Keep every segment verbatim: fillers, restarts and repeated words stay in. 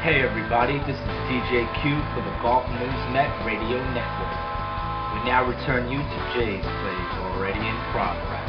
Hey everybody, this is D J Q for the Golf Newsnet Radio Network. We now return you to Jay's Plays, already in progress.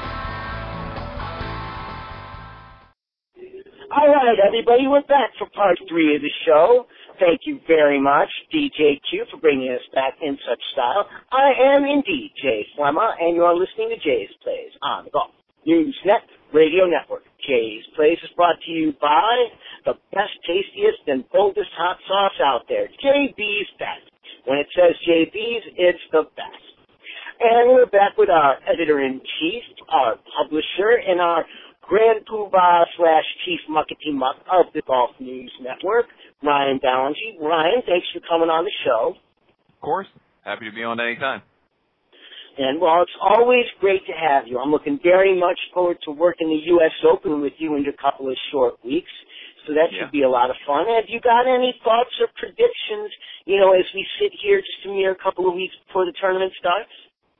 All right, everybody, we're back for part three of the show. Thank you very much, D J Q, for bringing us back in such style. I am indeed Jay Flemma, and you are listening to Jay's Plays on the Golf Newsnet Radio Network. Jay's Plays is brought to you by the best, tastiest, and boldest hot sauce out there, J B's Best. When it says J B's, it's the best. And we're back with our editor-in-chief, our publisher, and our Grand Poobah slash Chief Muckety Muck of the Golf News Network, Ryan Ballingy. Ryan, thanks for coming on the show. Of course. Happy to be on anytime. And, well, it's always great to have you. I'm looking very much forward to working the U S Open with you in a couple of short weeks, so that should yeah. be a lot of fun. Have you got any thoughts or predictions, you know, as we sit here just a mere couple of weeks before the tournament starts?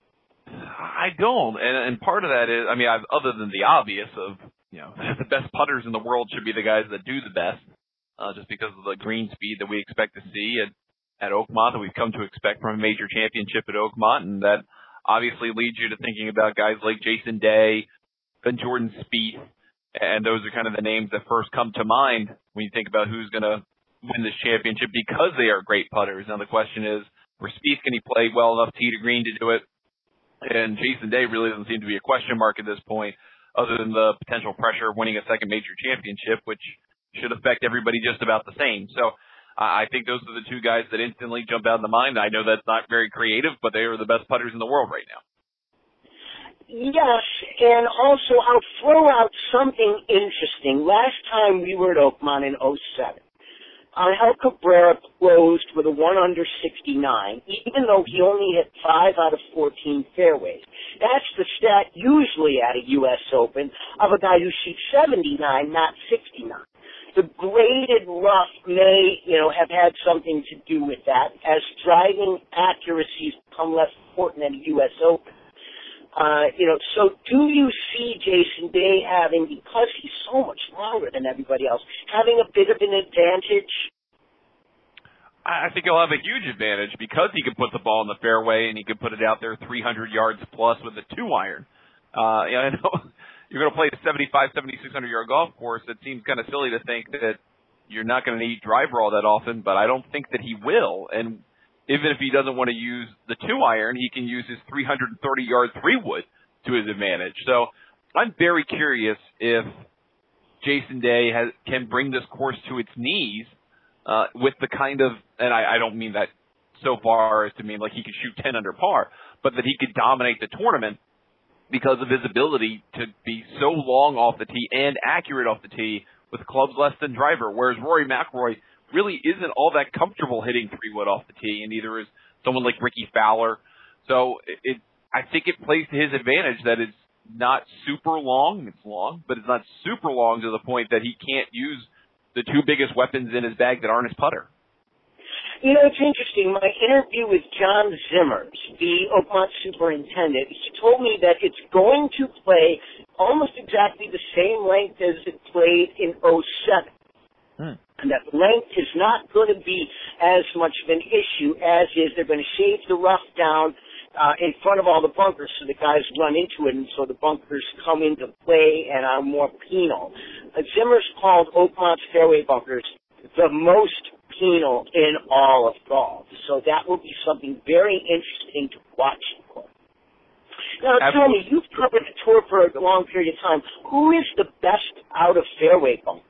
I don't, and, and part of that is, I mean, I've, other than the obvious of, you know, the best putters in the world should be the guys that do the best, uh, just because of the green speed that we expect to see at, at Oakmont, that we've come to expect from a major championship at Oakmont, and that obviously leads you to thinking about guys like Jason Day and Jordan Spieth, and those are kind of the names that first come to mind when you think about who's going to win this championship because they are great putters. Now the question is, for Spieth, can he play well enough tee to green to do it? And Jason Day really doesn't seem to be a question mark at this point, other than the potential pressure of winning a second major championship, which should affect everybody just about the same. So I think those are the two guys that instantly jump out of the mind. I know that's not very creative, but they are the best putters in the world right now. Yes, and also I'll throw out something interesting. Last time we were at Oakmont in oh seven, Angel Cabrera closed with a one under sixty-nine, even though he only hit five out of fourteen fairways. That's the stat usually at a U S Open of a guy who shoots seventy-nine, not sixty-nine. The graded rough may, you know, have had something to do with that, as driving accuracies become less important at a U S Open. Uh, you know, so do you see Jason Day having, because he's so much longer than everybody else, having a bit of an advantage? I think he'll have a huge advantage because he can put the ball in the fairway and he can put it out there three hundred yards plus with a two iron. Uh, you know, I know you're going to play a seventy-five, seventy-six hundred yard golf course. It seems kind of silly to think that you're not going to need driver all that often, but I don't think that he will. And even if he doesn't want to use the two iron, he can use his three hundred thirty yard three wood to his advantage. So I'm very curious if Jason Day has, can bring this course to its knees uh, with the kind of, and I, I don't mean that so far as to mean like he could shoot ten under par, but that he could dominate the tournament because of his ability to be so long off the tee and accurate off the tee with clubs less than driver, whereas Rory McIlroy really isn't all that comfortable hitting three wood off the tee, and neither is someone like Ricky Fowler. So it, it I think it plays to his advantage that it's not super long. It's long, but it's not super long to the point that he can't use the two biggest weapons in his bag that aren't his putter. You know, it's interesting. My interview with John Zimmers, the Oakmont superintendent, he told me that it's going to play almost exactly the same length as it played in oh seven. Hmm. And that length is not going to be as much of an issue as is they're going to shave the rough down uh, in front of all the bunkers so the guys run into it, and so the bunkers come into play and are more penal. Uh, Zimmers called Oakmont's fairway bunkers the most penal in all of golf. So that will be something very interesting to watch for. Now, Absolutely. Tell me, you've covered the tour for a long period of time. Who is the best out of fairway bunkers?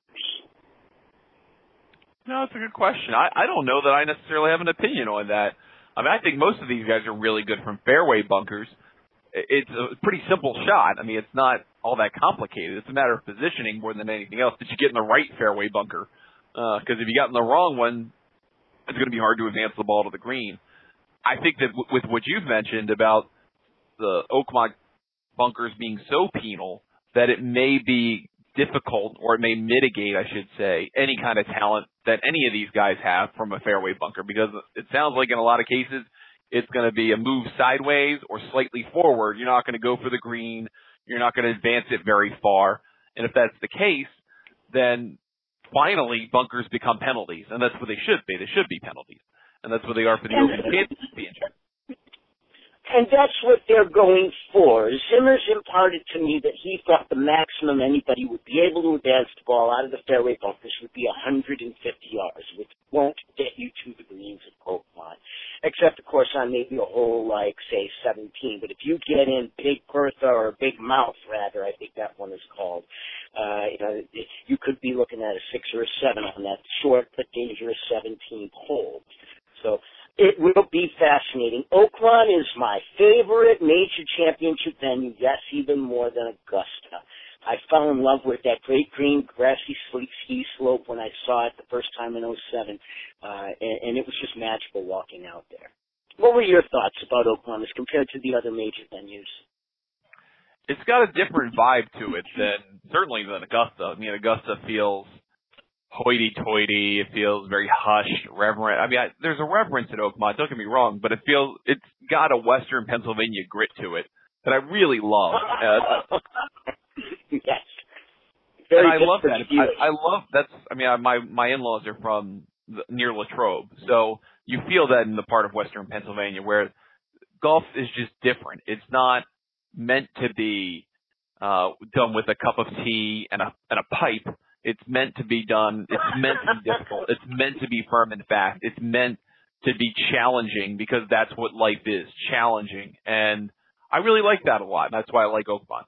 No, that's a good question. I, I don't know that I necessarily have an opinion on that. I mean, I think most of these guys are really good from fairway bunkers. It's a pretty simple shot. I mean, it's not all that complicated. It's a matter of positioning more than anything else. Did you get in the right fairway bunker? Because uh, if you got in the wrong one, it's going to be hard to advance the ball to the green. I think that w- with what you've mentioned about the Oakmont bunkers being so penal, that it may be difficult, or it may mitigate, I should say, any kind of talent that any of these guys have from a fairway bunker, because it sounds like in a lot of cases it's going to be a move sideways or slightly forward. You're not going to go for the green. You're not going to advance it very far. And if that's the case, then finally bunkers become penalties, and that's what they should be. They should be penalties, and that's what they are for the Open Championship. And that's what they're going for. Zimmers imparted to me that he thought the maximum anybody would be able to advance the ball out of the fairway bunkers would be one hundred fifty yards, which won't get you to the greens at Oakmont, except, of course, on maybe a hole like, say, seventeen. But if you get in Big Bertha or Big Mouth, rather, I think that one is called, uh, you know, you could be looking at a six or a seven on that short but dangerous seventeenth hole. So it will be fascinating. Oakmont is my favorite major championship venue, yes, even more than Augusta. I fell in love with that great green grassy ski slope when I saw it the first time in oh seven, uh, and, and it was just magical walking out there. What were your thoughts about Oakmont as compared to the other major venues? It's got a different vibe to it than, certainly than Augusta. I mean, Augusta feels hoity-toity. It feels very hushed, reverent. I mean, I, there's a reverence at Oakmont, don't get me wrong, but it feels, it's got a Western Pennsylvania grit to it that I really love. Uh, yes. Very and I love that. I, I love, that's, I mean, I, my, my in-laws are from the, near Latrobe, so you feel that in the part of Western Pennsylvania where golf is just different. It's not meant to be uh, done with a cup of tea and a, and a pipe. It's meant to be done. It's meant to be difficult. It's meant to be firm and fast. It's meant to be challenging because that's what life is, challenging. And I really like that a lot. That's why I like Oakmont.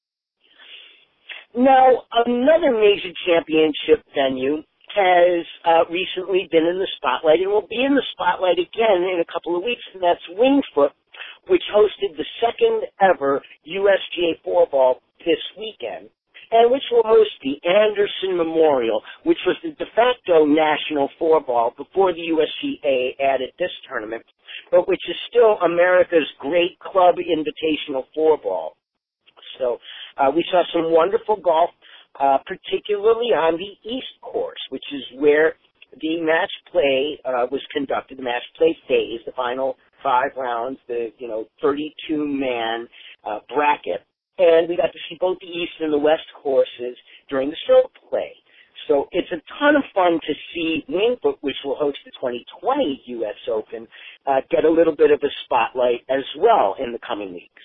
Now, another major championship venue has uh, recently been in the spotlight and will be in the spotlight again in a couple of weeks, and that's Winged Foot, which hosted the second ever U S G A four ball this weekend, and which will host the Anderson Memorial, which was the de facto national four ball before the U S G A added this tournament, but which is still America's great club invitational four ball. So uh, we saw some wonderful golf, uh, particularly on the East Course, which is where the match play uh, was conducted, the match play phase, the final five rounds, the, you know, thirty-two man uh, bracket. And we got to see both the East and the West courses during the stroke play. So it's a ton of fun to see Winged Foot, which will host the twenty twenty U S Open, uh, get a little bit of a spotlight as well in the coming weeks.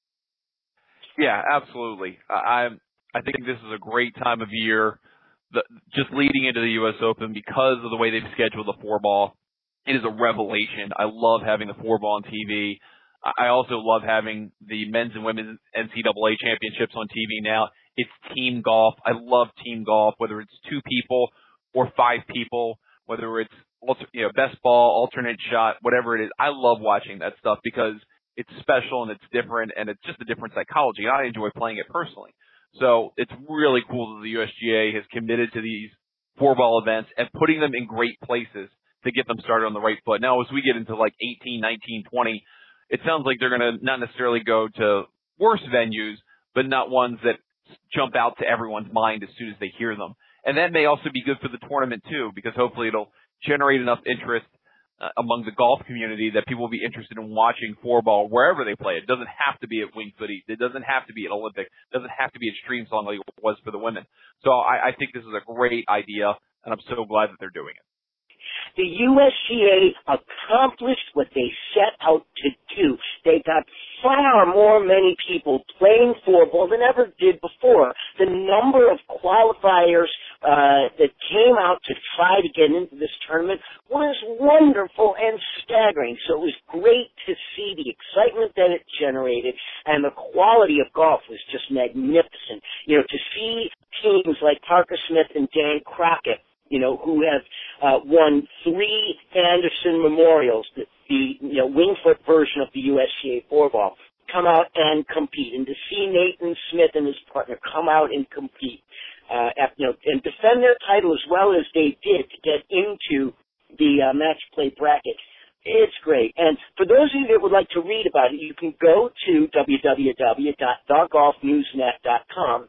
Yeah, absolutely. I I think this is a great time of year, the, just leading into the U S Open because of the way they've scheduled the four ball. It is a revelation. I love having the four ball on T V. I also love having the men's and women's N C double A championships on T V now. It's team golf. I love team golf, whether it's two people or five people, whether it's, you know, best ball, alternate shot, whatever it is. I love watching that stuff because it's special and it's different and it's just a different psychology. I enjoy playing it personally. So it's really cool that the U S G A has committed to these four ball events and putting them in great places to get them started on the right foot. Now, as we get into like eighteen, nineteen, twenty, it sounds like they're going to not necessarily go to worse venues, but not ones that jump out to everyone's mind as soon as they hear them. And that may also be good for the tournament too, because hopefully it'll generate enough interest uh, among the golf community that people will be interested in watching four ball wherever they play. It doesn't have to be at Winged Foot East. It doesn't have to be at Olympic. It doesn't have to be at Streamsong like it was for the women. So I, I think this is a great idea, and I'm so glad that they're doing it. The U S G A accomplished what they set out to do. They got far more many people playing floorball than ever did before. The number of qualifiers uh, that came out to try to get into this tournament was wonderful and staggering. So it was great to see the excitement that it generated, and the quality of golf was just magnificent. You know, to see teams like Parker Smith and Dan Crockett, you know, who have uh, won three Anderson Memorials, the, the you know, Winged Foot version of the U S G A four ball, come out and compete. And to see Nathan Smith and his partner come out and compete, uh, at, you know, and defend their title as well as they did to get into the uh, match play bracket, it's great. And for those of you that would like to read about it, you can go to w w w dot the golf news net dot com.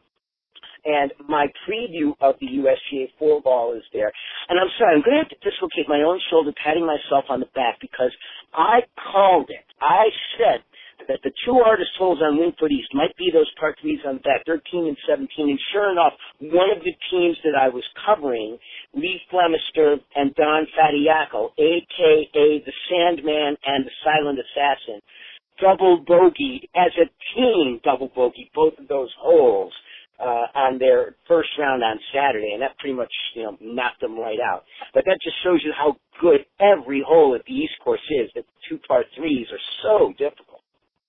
And my preview of the U S G A four ball is there. And I'm sorry, I'm going to have to dislocate my own shoulder patting myself on the back because I called it. I said that that the two hardest holes on Winged Foot East might be those par threes on the back, thirteen and seventeen. And sure enough, one of the teams that I was covering, Lee Flemister and Don Fatiaco, a k a. the Sandman and the Silent Assassin, double bogeyed as a team, double bogeyed both of those holes uh, on their first round on Saturday, and that pretty much, you know, knocked them right out. But that just shows you how good every hole at the East Course is, that the two par threes are so difficult.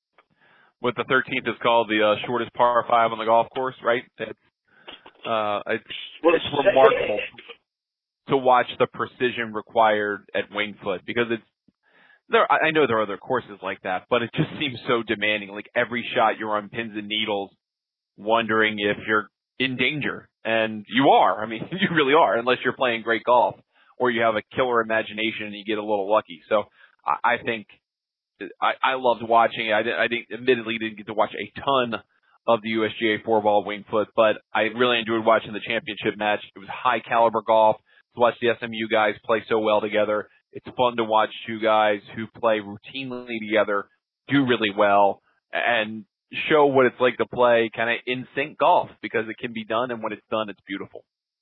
What the thirteenth is called the uh, shortest par five on the golf course, right? It's, uh, it's, it's remarkable to watch the precision required at Winged Foot, because it's, there, I know there are other courses like that, but it just seems so demanding. Like every shot you're on pins and needles, wondering if you're in danger. And you are. I mean, you really are, unless you're playing great golf or you have a killer imagination and you get a little lucky. So I, I think I, I loved watching it. I, I think, admittedly, didn't get to watch a ton of the U S G A four-ball Winged Foot, but I really enjoyed watching the championship match. It was high-caliber golf. To watch the S M U guys play so well together. It's fun to watch two guys who play routinely together do really well and show what it's like to play kind of in sync golf, because it can be done, and when it's done, it's beautiful.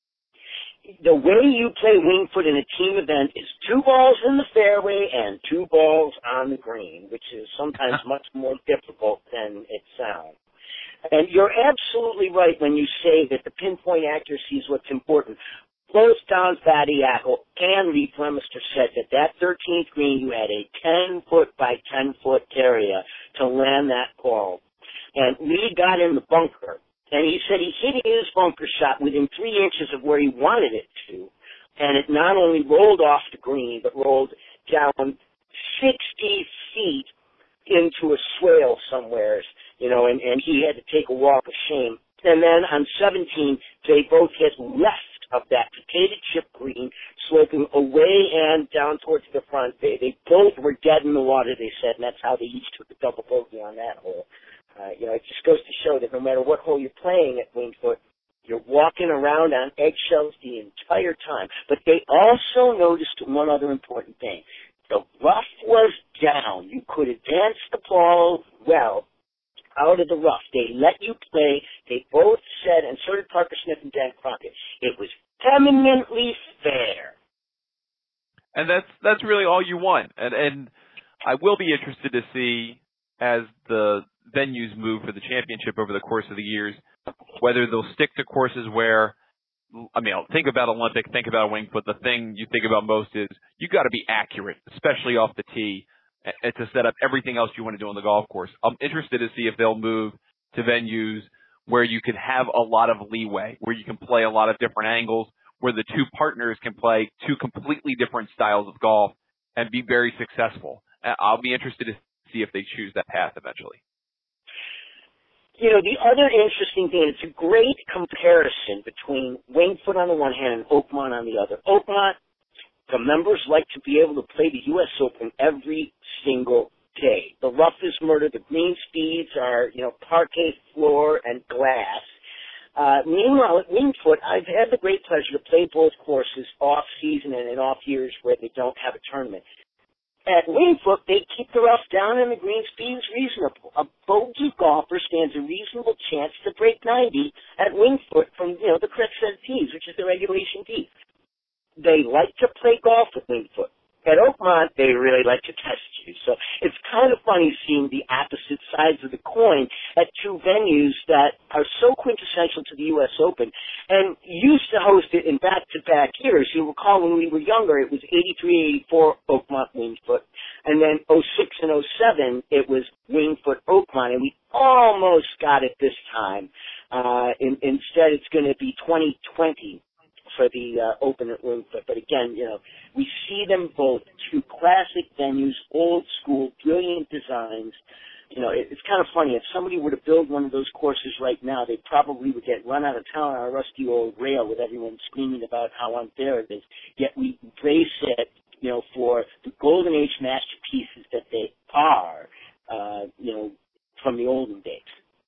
The way you play Winged Foot in a team event is two balls in the fairway and two balls on the green, which is sometimes much more difficult than it sounds. And you're absolutely right when you say that the pinpoint accuracy is what's important. Both Don Fatiaco and Lee Flemister said that that thirteenth green, you had a ten-foot by ten-foot area to land that ball. And Lee got in the bunker, and he said he hit his bunker shot within three inches of where he wanted it to, and it not only rolled off the green, but rolled down sixty feet into a swale somewhere, you know, and, and he had to take a walk of shame. And then on seventeen, they both hit left of that potato chip green, sloping away and down towards the front. They, they both were dead in the water, they said, and that's how they each took a double bogey on that hole. Uh, you know, it just goes to show that no matter what hole you're playing at Winged Foot, you're walking around on eggshells the entire time. But they also noticed one other important thing. The rough was down. You could advance the ball well out of the rough. They let you play. They both said, and so did Parker Smith and Dan Crockett, it was eminently fair. And that's that's really all you want. And and I will be interested to see, as the venues move for the championship over the course of the years, whether they'll stick to courses where, I mean, think about Olympic, think about Winged Foot. The thing you think about most is you got to be accurate, especially off the tee, and to set up everything else you want to do on the golf course. I'm interested to see if they'll move to venues where you can have a lot of leeway, where you can play a lot of different angles, where the two partners can play two completely different styles of golf and be very successful. I'll be interested to see if they choose that path eventually. You know, the other interesting thing, it's a great comparison between Winged Foot on the one hand and Oakmont on the other. Oakmont, the members like to be able to play the U S Open every single day. The rough is murder. The green speeds are, you know, parquet floor and glass. Uh, meanwhile, at Winged Foot, I've had the great pleasure to play both courses off-season and in off years where they don't have a tournament. At Winged Foot, they keep the rough down and the green speeds reasonable. A bogey golfer stands a reasonable chance to break ninety at Winged Foot from, you know, the correct set of tees, which is the regulation tee. They like to play golf at Winged Foot. At Oakmont, they really like to test you. So it's kind of funny seeing the opposite sides of the coin at two venues that are so quintessential to the U S Open and used to host it in back-to-back years. You recall when we were younger, it was eighty-three eighty-four Oakmont Winged Foot, and then oh six and oh seven, it was Winged Foot Oakmont, and we almost got it this time. Uh, in, instead, it's going to be twenty twenty. For the uh, Open at Winged Foot. But again, you know, we see them both, two classic venues, old school, brilliant designs. You know, it, it's kind of funny. If somebody were to build one of those courses right now, they probably would get run out of town on a rusty old rail with everyone screaming about how unfair it is. Yet we embrace it, you know, for the golden age masterpieces that they are, uh, you know, from the olden days.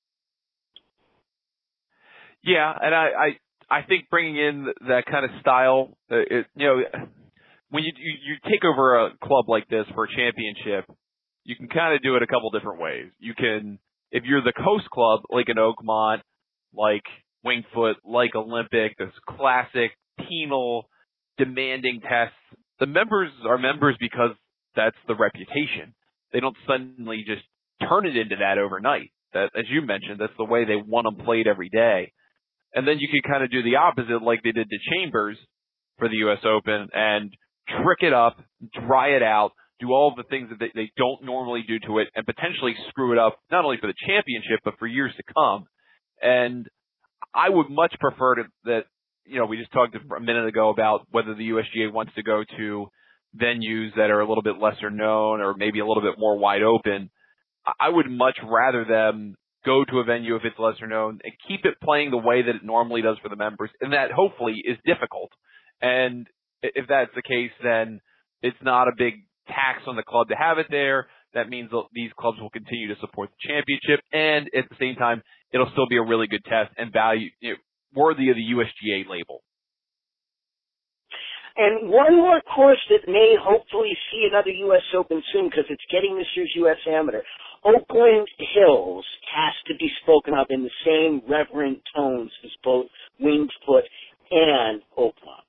Yeah, and I... I I think bringing in that kind of style, uh, it, you know, when you, you you take over a club like this for a championship, you can kind of do it a couple different ways. You can, if you're the Coast Club, like an Oakmont, like Winged Foot, like Olympic, this classic penal demanding tests, the members are members because that's the reputation. They don't suddenly just turn it into that overnight. That, as you mentioned, that's the way they want them played every day. And then you can kind of do the opposite like they did to Chambers for the U S Open and trick it up, dry it out, do all of the things that they, they don't normally do to it, and potentially screw it up not only for the championship but for years to come. And I would much prefer to, that, you know, we just talked a minute ago about whether the U S G A wants to go to venues that are a little bit lesser known or maybe a little bit more wide open. I would much rather them go to a venue if it's lesser known and keep it playing the way that it normally does for the members, and that hopefully is difficult. And if that's the case, then it's not a big tax on the club to have it there. That means these clubs will continue to support the championship, and at the same time, it'll still be a really good test and value, you know, worthy of the U S G A label. And one more course that may hopefully see another U S Open soon because it's getting this year's U S Amateur. Oakland Hills has to be spoken of in the same reverent tones as both Winged Foot and Oakmont.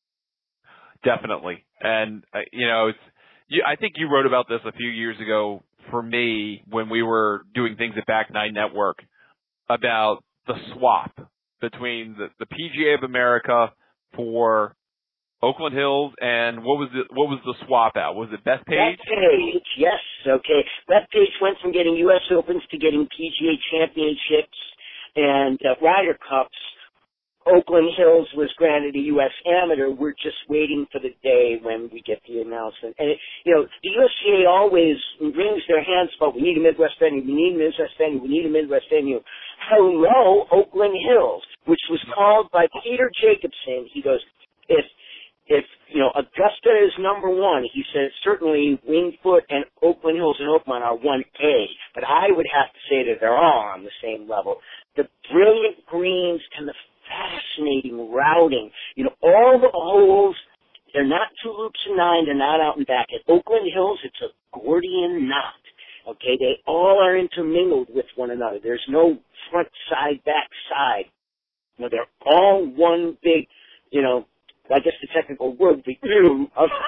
Definitely. And, uh, you know, it's, you, I think you wrote about this a few years ago for me when we were doing things at Back Nine Network about the swap between the, the P G A of America for Oakland Hills, and what was the what was the swap out? Was it Bethpage? Bethpage, yes. Okay, Bethpage went from getting U S Opens to getting P G A championships and uh, Ryder Cups. Oakland Hills was granted a U S Amateur. We're just waiting for the day when we get the announcement. And it, you know, the U S G A always wrings their hands about we need a Midwest venue, we need a Midwest venue, we need a Midwest venue. Hello, Oakland Hills, which was called by Peter Jacobson. He goes, if If, you know, Augusta is number one, he says certainly Winged Foot and Oakland Hills and Oakmont are one A, but I would have to say that they're all on the same level. The brilliant greens and the fascinating routing, you know, all the holes, they're not two loops and nine, they're not out and back. At Oakland Hills, it's a Gordian knot. Okay, they all are intermingled with one another. There's no front side, back side. You know, they're all one big, you know, I guess the technical word would be, you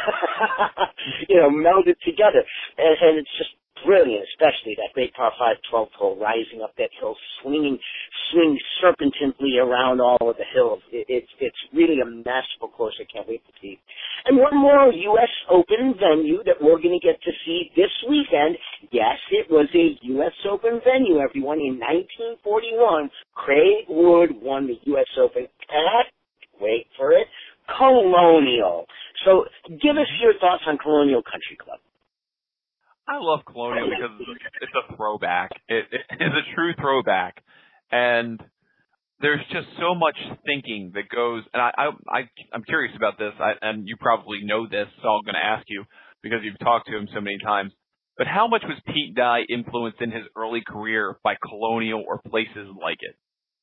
know, melded together. And, and it's just brilliant, especially that great par five twelfth hole rising up that hill, swinging, swinging serpentinely around all of the hills. It, it's, it's really a masterful course. I can't wait to see. And one more U S Open venue that we're going to get to see this weekend. Yes, it was a U S Open venue, everyone. In nineteen forty-one, Craig Wood won the U S Open at, wait for it, Colonial. So give us your thoughts on Colonial Country Club. I love Colonial because it's a throwback. It, it is a true throwback. And there's just so much thinking that goes, and I, I, I, I'm curious about this, I, and you probably know this, so I'm going to ask you because you've talked to him so many times. But how much was Pete Dye influenced in his early career by Colonial or places like it?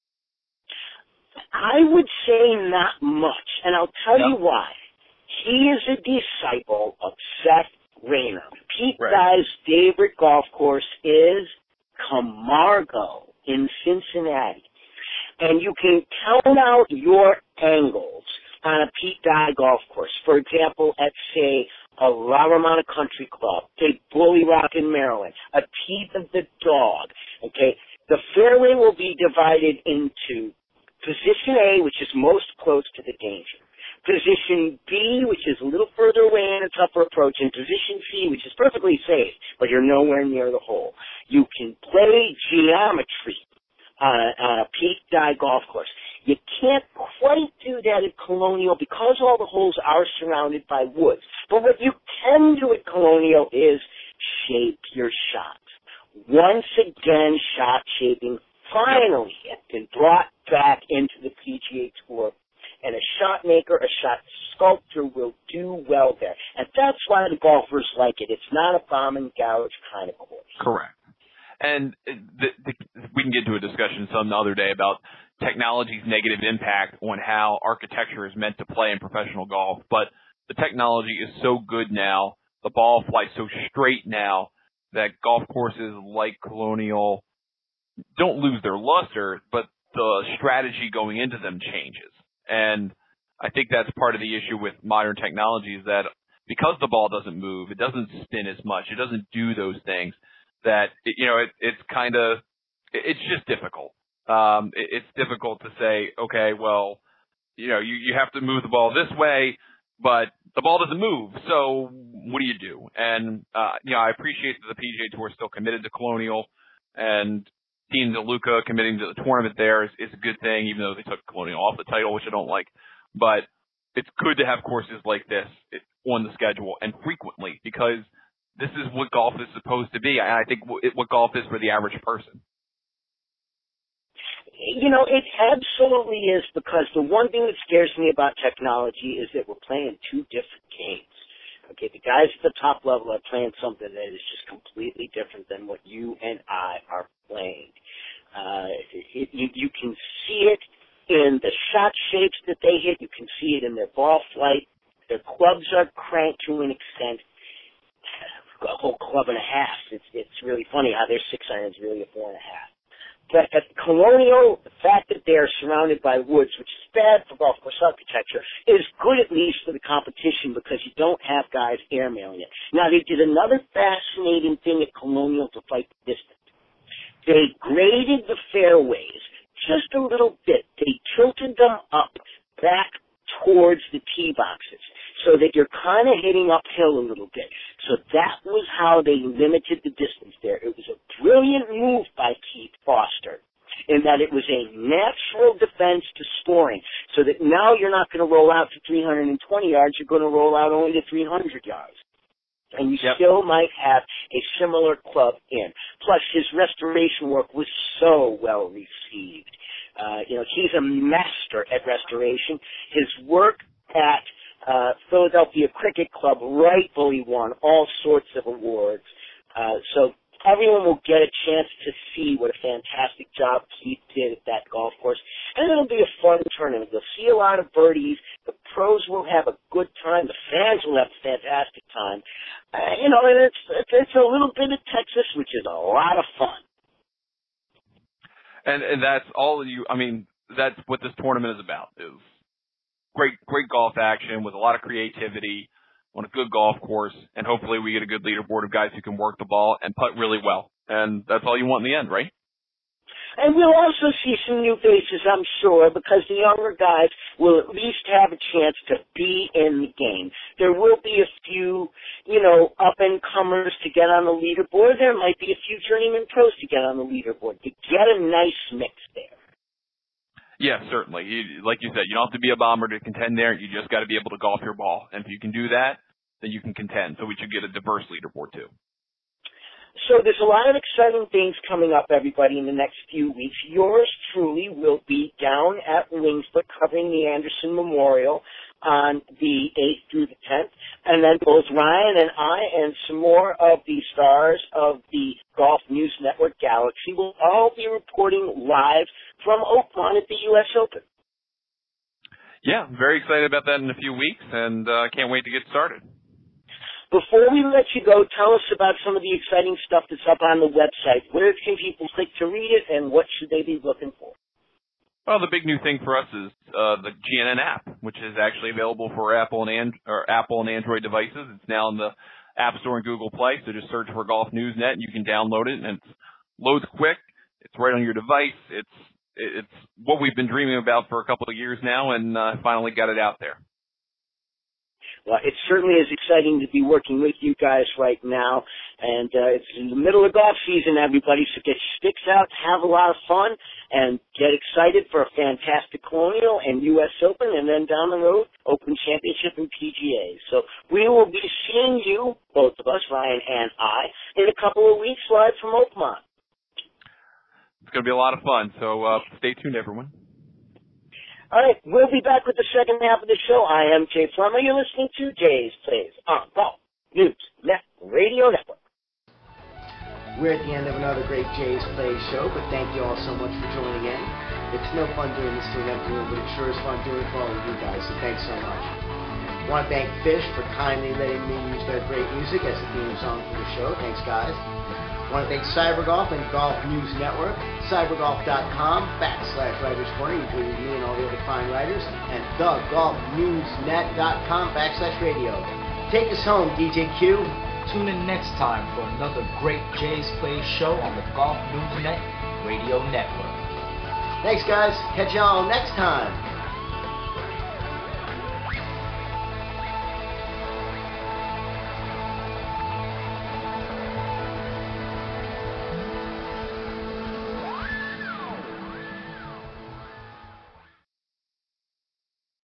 I would say not much, and I'll tell yep. you why. He is a disciple of Seth Rayner. Pete right. Dye's favorite golf course is Camargo in Cincinnati. And you can count out your angles on a Pete Dye golf course. For example, at, say, a La Romana Country Club, a Bully Rock in Maryland, a Teeth of the Dog, okay? The fairway will be divided into Position A, which is most close to the danger. Position B, which is a little further away in its upper approach, and Position C, which is perfectly safe, but you're nowhere near the hole. You can play geometry on a, on a Pete Dye golf course. You can't quite do that at Colonial because all the holes are surrounded by woods. But what you can do at Colonial is shape your shot. Once again, shot shaping finally has been brought back into the P G A Tour. And a shot maker, a shot sculptor will do well there. And that's why the golfers like it. It's not a bomb and gouge kind of course. Correct. And the, the, we can get into a discussion some other day about technology's negative impact on how architecture is meant to play in professional golf. But the technology is so good now, the ball flies so straight now, that golf courses like Colonial don't lose their luster, but the strategy going into them changes. And I think that's part of the issue with modern technology is that because the ball doesn't move, it doesn't spin as much, it doesn't do those things, that, it, you know, it, it's kind of, it's just difficult. Um, it, it's difficult to say, okay, well, you know, you, you have to move the ball this way, but the ball doesn't move, so what do you do? And, uh, you know, I appreciate that the P G A Tour is still committed to Colonial, and Team DeLuca committing to the tournament there is, is a good thing, even though they took Colonial off the title, which I don't like. But it's good to have courses like this on the schedule and frequently, because this is what golf is supposed to be. And I think what golf is for the average person. You know, it absolutely is, because the one thing that scares me about technology is that we're playing two different games. Okay, the guys at the top level are playing something that is just completely different than what you and I are playing. Uh, it, you, you can see it in the shot shapes that they hit. You can see it in their ball flight. Their clubs are cranked to an extent. A whole club and a half. It's, it's really funny how their six iron is really a four and a half. But at Colonial, the fact that they are surrounded by woods, which is bad for golf course architecture, is good at least for the competition because you don't have guys airmailing it. Now, they did another fascinating thing at Colonial to fight the distance. They graded the fairways just a little bit. They tilted them up back towards the tee boxes so that you're kind of hitting uphill a little bit. So that was how they limited the distance there. It was a brilliant move by Keith Foster in that it was a natural defense to scoring, so that now you're not going to roll out to three hundred twenty yards, you're going to roll out only to three hundred yards. And you yep. still might have a similar club in. Plus, his restoration work was so well received. Uh, you know, he's a master at restoration. His work at uh, Philadelphia Cricket Club rightfully won all sorts of awards. Uh, so everyone will get a chance to see what a fantastic job Keith did at that golf course. And it'll be a fun tournament. You'll see a lot of birdies. The pros will have a good time. The fans will have a fantastic time. Uh, you know, and it's, it's a little bit of Texas, which is a lot of fun. And and that's all you, I mean, that's what this tournament is about, is great, great golf action with a lot of creativity on a good golf course, and hopefully we get a good leaderboard of guys who can work the ball and putt really well. And that's all you want in the end, right? And we'll also see some new faces, I'm sure, because the younger guys will at least have a chance to be in the game. There will be a few, you know, up-and-comers to get on the leaderboard. There might be a few journeyman pros to get on the leaderboard. To get a nice mix there. Yeah, certainly. You, like you said, you don't have to be a bomber to contend there. You just got to be able to golf your ball. And if you can do that, then you can contend. So we should get a diverse leaderboard, too. So there's a lot of exciting things coming up, everybody, in the next few weeks. Yours truly will be down at Winged Foot covering the Anderson Memorial on the eighth through the tenth. And then both Ryan and I and some more of the stars of the Golf News Network Galaxy will all be reporting live from Oakmont at the U S Open. Yeah, very excited about that in a few weeks, and uh, can't wait to get started. Before we let you go, tell us about some of the exciting stuff that's up on the website. Where can people click to read it, and what should they be looking for? Well, the big new thing for us is uh, the G N N app, which is actually available for Apple and and or Apple and Android devices. It's now in the App Store and Google Play, so just search for Golf News Net, and you can download it, and it loads quick. It's right on your device. It's it's what we've been dreaming about for a couple of years now, and uh, finally got it out there. Well, it certainly is exciting to be working with you guys right now, and uh, it's in the middle of golf season, everybody, so get your sticks out, have a lot of fun, and get excited for a fantastic Colonial and U S Open, and then down the road, Open Championship and P G A. So we will be seeing you, both of us, Ryan and I, in a couple of weeks live from Oakmont. It's going to be a lot of fun, so uh, stay tuned, everyone. All right, we'll be back with the second half of the show. I am Jay Plummer. You're listening to Jay's Plays on Golf News Net Radio Network. We're at the end of another great Jay's Plays show, but thank you all so much for joining in. It's no fun doing this to an empty room, but it sure is fun doing it for all of you guys, so thanks so much. I want to thank Fish for kindly letting me use their great music as the theme song for the show. Thanks, guys. I want to thank CyberGolf and Golf News Network, cybergolf.com backslash Writers Corner, including me and all the other fine writers, and the golf news net dot com backslash radio. Take us home, D J Q. Tune in next time for another great Jays Play show on the Golf News Net Radio Network. Thanks, guys. Catch y'all next time.